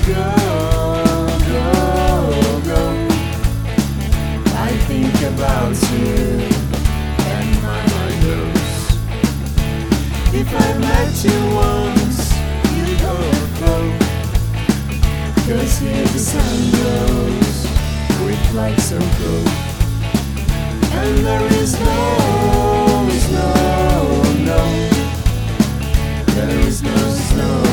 go, go, go. I think about you and my mind goes. If I met you once, you'd overflow. 'Cause here the sun glows with light so cold. And there is no, there is no snow.